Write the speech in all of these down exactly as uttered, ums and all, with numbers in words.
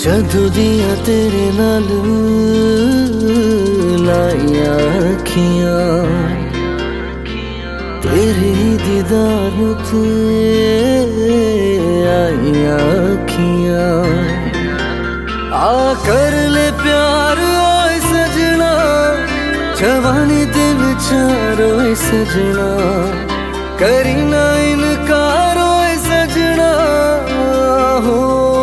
जदों दियां तेरे नाल लाइयां अखियां, तेरे दीदार ते आइयां अखियां। आ कर ले प्यार ओए सजना, जवानी दिन चार ओए सजना, करी ना इनकार ओए सजना हो।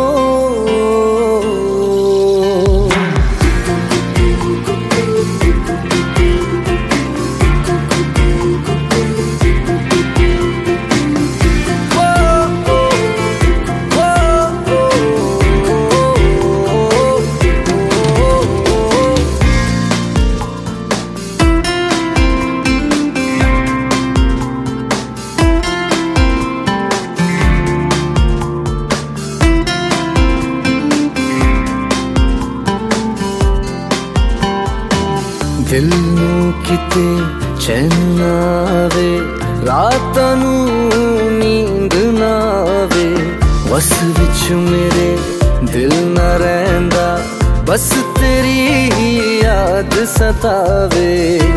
दिल नूं किते चैन ना आवे, रातां नूं नींद ना आवे, बस विच मेरे दिल ना रहिंदा, बस तेरी याद सतावे।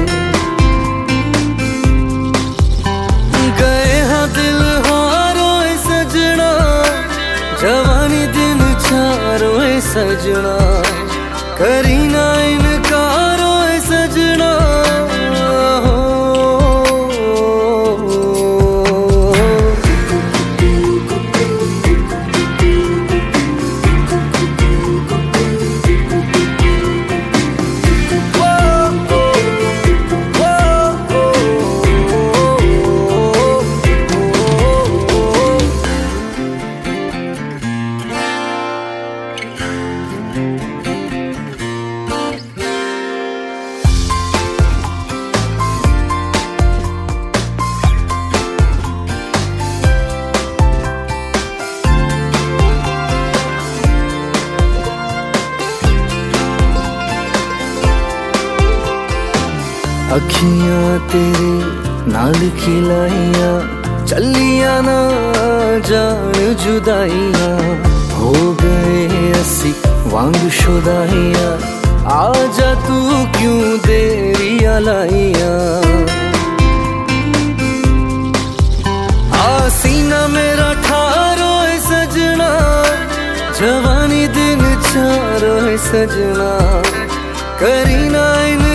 गए हाँ दिल हारोए सजना, जवानी दिन चारोए सजना, करी ना इनकार ओए सजना हो। अखियां तेरे नाल खिलाइयां, चलिया ना जान जुदाइयां, हो गए असी वांग शुदाइयां, आजा तू क्यों देरिया लाइयां। आसीना मेरा ठारोए सजना, जवानी दिन चारोए सजना, करी ना इन